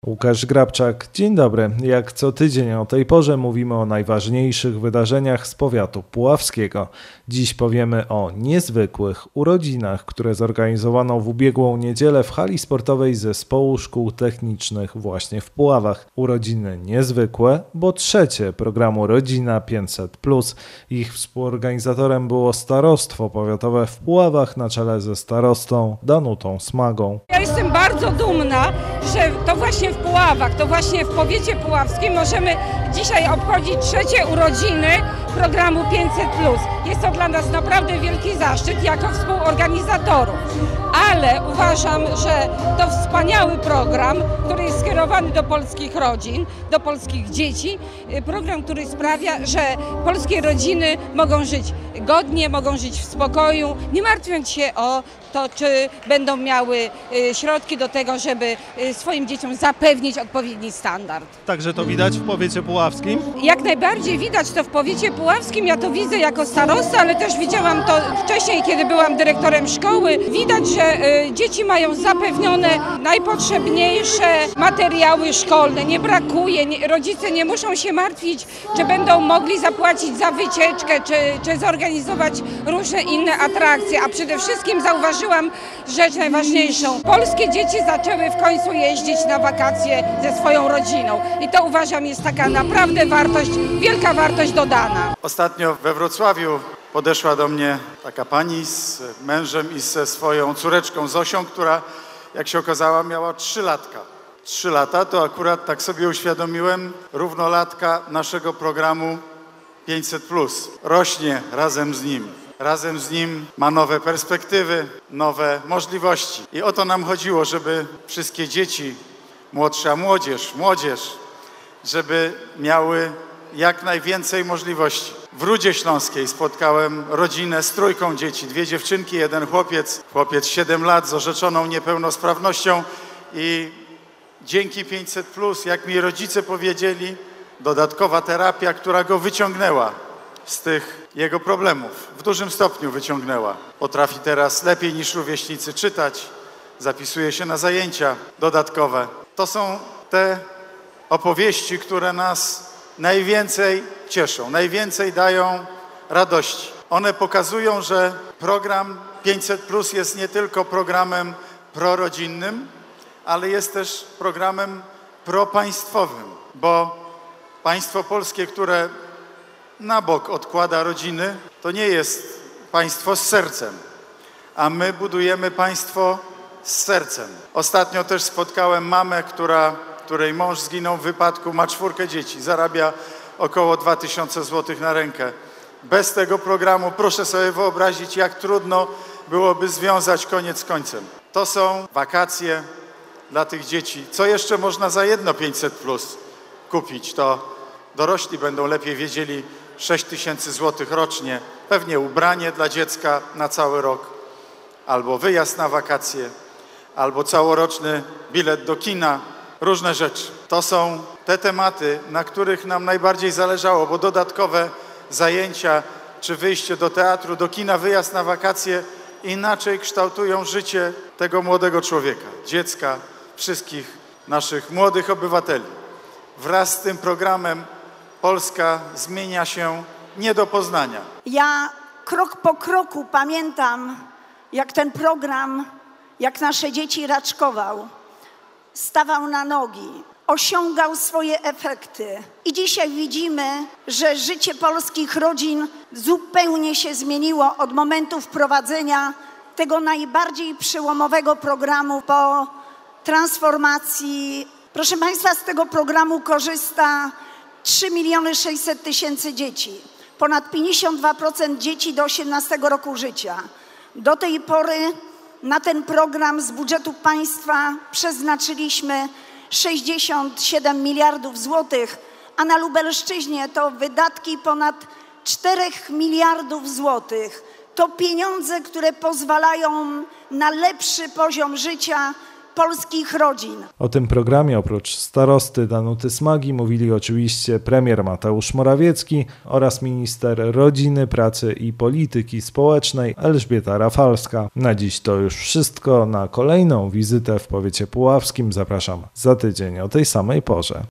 Łukasz Grabczak, dzień dobry. Jak co tydzień o tej porze mówimy o najważniejszych wydarzeniach z powiatu puławskiego. Dziś powiemy o niezwykłych urodzinach, które zorganizowano w ubiegłą niedzielę w hali sportowej Zespołu Szkół Technicznych właśnie w Puławach. Urodziny niezwykłe, bo trzecie programu Rodzina 500+. Ich współorganizatorem było Starostwo Powiatowe w Puławach na czele ze starostą Danutą Smagą. Ja jestem bardzo dumna, że to właśnie w Puławach, to właśnie w powiecie puławskim możemy dzisiaj obchodzić trzecie urodziny programu 500+. Jest to dla nas naprawdę wielki zaszczyt jako współorganizatorów. Ale uważam, że to wspaniały program, który jest skierowany do polskich rodzin, do polskich dzieci. Program, który sprawia, że polskie rodziny mogą żyć godnie, mogą żyć w spokoju, nie martwiąc się o to, czy będą miały środki do tego, żeby swoim dzieciom zapewnić odpowiedni standard. Także to widać w powiecie puławskim? Jak najbardziej widać to w powiecie puławskim. Ja to widzę jako starosta, ale też widziałam to wcześniej, kiedy byłam dyrektorem szkoły. Widać, że dzieci mają zapewnione najpotrzebniejsze materiały szkolne. Nie brakuje, rodzice nie muszą się martwić, czy będą mogli zapłacić za wycieczkę, czy zorganizować różne inne atrakcje. A przede wszystkim zauważyłam rzecz najważniejszą. Polskie dzieci zaczęły w końcu jeździć na wakacje ze swoją rodziną. I to uważam jest taka naprawdę wielka wartość dodana. Ostatnio we Wrocławiu podeszła do mnie taka pani z mężem i ze swoją córeczką Zosią, która, jak się okazała, miała 3 latka. 3 lata to akurat, tak sobie uświadomiłem, równolatka naszego programu 500+. Rośnie razem z nim. Razem z nim ma nowe perspektywy, nowe możliwości. I o to nam chodziło, żeby wszystkie dzieci, młodsza młodzież, żeby miały jak najwięcej możliwości. W Rudzie Śląskiej spotkałem rodzinę z 3 dzieci, 2 dziewczynki, 1 chłopiec. Chłopiec 7 lat z orzeczoną niepełnosprawnością i dzięki 500+, jak mi rodzice powiedzieli, dodatkowa terapia, która go wyciągnęła z tych jego problemów. W dużym stopniu wyciągnęła. Potrafi teraz lepiej niż rówieśnicy czytać, zapisuje się na zajęcia dodatkowe. To są te opowieści, które nas najwięcej cieszą, najwięcej dają radości. One pokazują, że program 500+ jest nie tylko programem prorodzinnym, ale jest też programem propaństwowym, bo państwo polskie, które na bok odkłada rodziny, to nie jest państwo z sercem, a my budujemy państwo z sercem. Ostatnio też spotkałem mamę, której mąż zginął w wypadku, ma 4 dzieci, zarabia około 2000 zł na rękę. Bez tego programu proszę sobie wyobrazić, jak trudno byłoby związać koniec z końcem. To są wakacje dla tych dzieci. Co jeszcze można za jedno 500+ kupić? To dorośli będą lepiej wiedzieli, 6000 zł rocznie, pewnie ubranie dla dziecka na cały rok, albo wyjazd na wakacje, albo całoroczny bilet do kina, różne rzeczy. To są te tematy, na których nam najbardziej zależało, bo dodatkowe zajęcia, czy wyjście do teatru, do kina, wyjazd na wakacje inaczej kształtują życie tego młodego człowieka, dziecka, wszystkich naszych młodych obywateli. Wraz z tym programem Polska zmienia się nie do poznania. Ja krok po kroku pamiętam, jak ten program, jak nasze dzieci raczkował, stawał na nogi, osiągał swoje efekty. I dzisiaj widzimy, że życie polskich rodzin zupełnie się zmieniło od momentu wprowadzenia tego najbardziej przełomowego programu po transformacji. Proszę Państwa, z tego programu korzysta 3 600 000 dzieci. Ponad 52% dzieci do 18 roku życia. Do tej pory na ten program z budżetu państwa przeznaczyliśmy 67 miliardów złotych, a na Lubelszczyźnie to wydatki ponad 4 miliardów złotych. To pieniądze, które pozwalają na lepszy poziom życia polskich rodzin. O tym programie oprócz starosty Danuty Smagi mówili oczywiście premier Mateusz Morawiecki oraz minister rodziny, pracy i polityki społecznej Elżbieta Rafalska. Na dziś to już wszystko. Na kolejną wizytę w powiecie puławskim zapraszam za tydzień o tej samej porze.